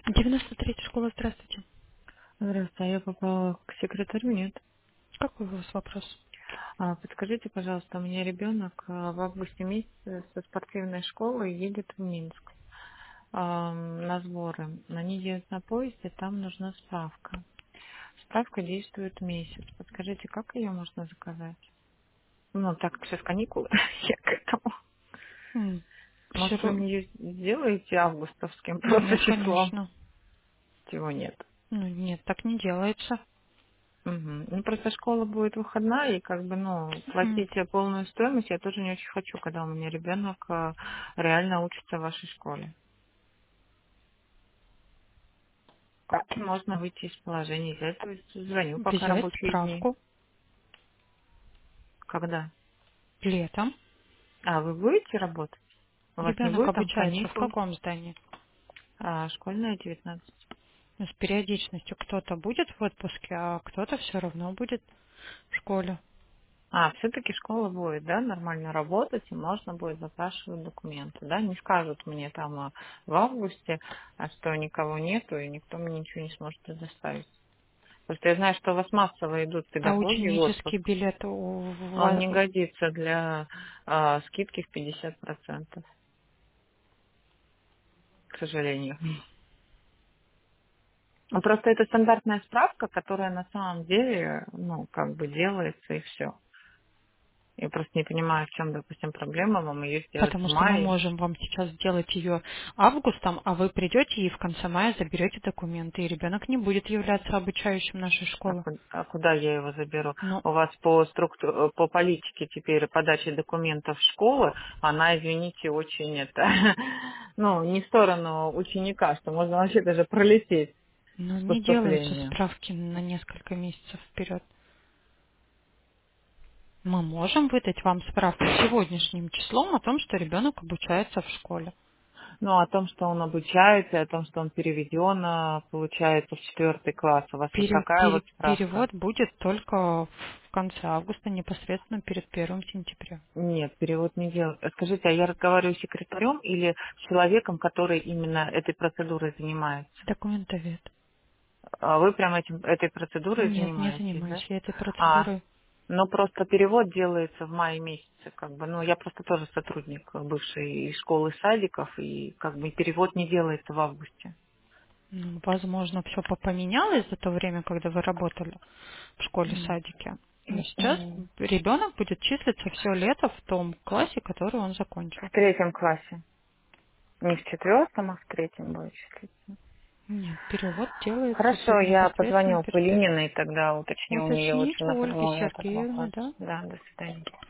93-я школа, здравствуйте. Здравствуйте, а я попала к секретарю, нет? Какой у вас вопрос? Подскажите, пожалуйста, у меня ребенок в августе месяце со спортивной школы едет в Минск на сборы. Они едут на поезде, там нужна справка. Справка действует месяц. Подскажите, как ее можно заказать? Ну, так как сейчас каникулы, я к этому. Может, вы Всё мне ее сделаете августовским просто Нет, числом? конечно. Чего нет? Ну, нет, так не делается. Мгм. Ну, просто школа будет выходная, и как бы, ну, М. платить полную стоимость я тоже не очень хочу, когда у меня ребенок реально учится в вашей школе. Как можно выйти из положения? Я то есть звоню, пока Взять рабочие дни. справку Когда? летом. А, вы будете работать? У вас не Ребенок будет там обучается в каникул? каком здании? Школьная 19. Ну, с периодичностью кто-то будет в отпуске, а кто-то все равно будет в школе. Все-таки школа будет, да, нормально работать, и можно будет запрашивать документы, да? Не скажут мне там в августе, что никого нету, и никто мне ничего не сможет предоставить. Просто я знаю, что у вас массово идут А педагоги в ученический отпуск. билет Он не годится для скидки в 50%, к сожалению. Ну, просто это стандартная справка, которая на самом деле, ну, как бы делается и все. Я просто не понимаю, в чем, допустим, проблема вам ее сделать в Потому что мы мае. можем вам сейчас сделать ее августом, а вы придете и в конце мая заберете документы, и ребенок не будет являться обучающим нашей школы. Куда я его заберу? Ну, У вас по политике теперь подачи документов в школы, она, извините, очень это, ну, не в сторону ученика, что можно вообще даже пролететь ну, с не делаются поступлением. справки на несколько месяцев вперед. Мы можем выдать вам справку сегодняшним числом о том, что ребенок обучается в школе. Ну, о том, что он обучается, о том, что он переведен, получается, в 4 класс. У вас вот такая вот справка? Перевод будет только в конце августа, непосредственно перед 1 сентября. Нет, перевод не делаю. Скажите, а я разговариваю с секретарем или с человеком, который именно этой процедурой занимается? Документовед. Вы прям этой процедурой Нет, не занимаетесь, занимаюсь да? я этой А, процедурой. но просто перевод делается в мае месяце, как бы. Ну, я просто тоже сотрудник бывшей школы садиков, и как бы перевод не делается в августе. Ну, возможно, все поменялось за то время, когда вы работали в М. школе-садике. Но сейчас М. ребенок будет числиться все лето в том классе, который он закончил. В 3 классе. Не в 4, а в 3 будет числиться. Нет, перевод делается Хорошо, я непосредственно позвоню перед первым. Полининой, тогда уточню у нее лучше Уточните у Ольги напрямую этот Сергеевны, вопрос. да? Да, до свидания.